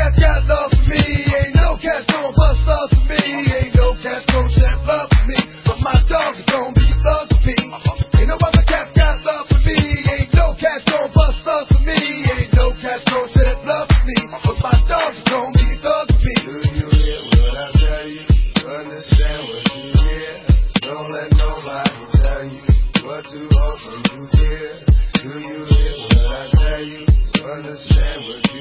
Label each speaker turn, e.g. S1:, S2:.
S1: cats got love for me. Ain't no cats gon' bust up for me. Ain't no cats gon' shed blood for me. But my dog is gon' be a thug for me. Ain't no other cats got love for me. Ain't no cats gon' bust up for me. Ain't no cats gon' shed blood for me. But my dog is gon' be a thug for me.
S2: Do you hear what I tell you? Understand what you hear. Don't let nobody tell you what to hope when you hear. Do you hear what I tell you? Understand what you